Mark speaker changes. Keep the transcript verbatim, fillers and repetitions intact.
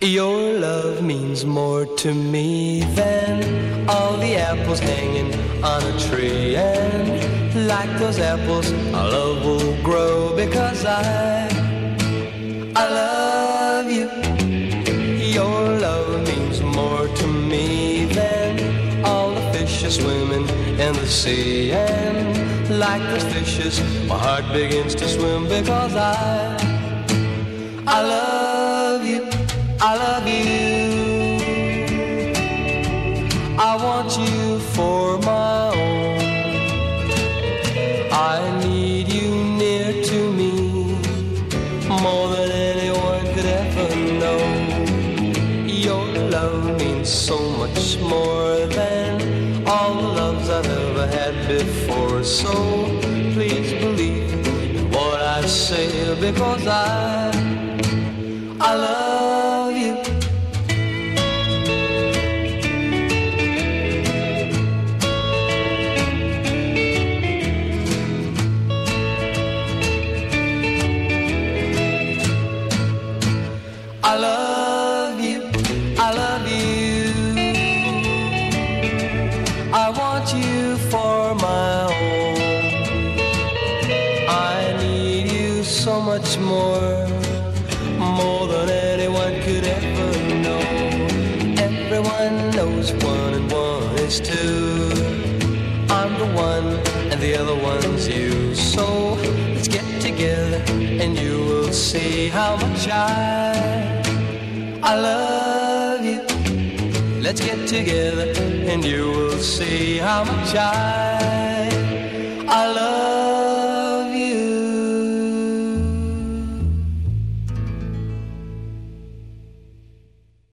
Speaker 1: Your love means more to me than all the apples hanging on a tree. And like those apples, our love will grow because I, I love you. Your love means more to me than all the fishes swimming in the sea. And like those fishes, my heart begins to swim because I, I love you. I love you. I want you for my own. I need you near to me more than anyone could ever know. Your love means so much more than all the loves I've ever had before. So please believe in what I say, because I, I love you. I love you, I love you. I want you for my own. I need you so much more, more than anyone could ever know. Everyone knows one and one is two. I'm the one and the other one's you. So let's get together and you will see how much I I love you. Let's get together and you will see how much I I love you.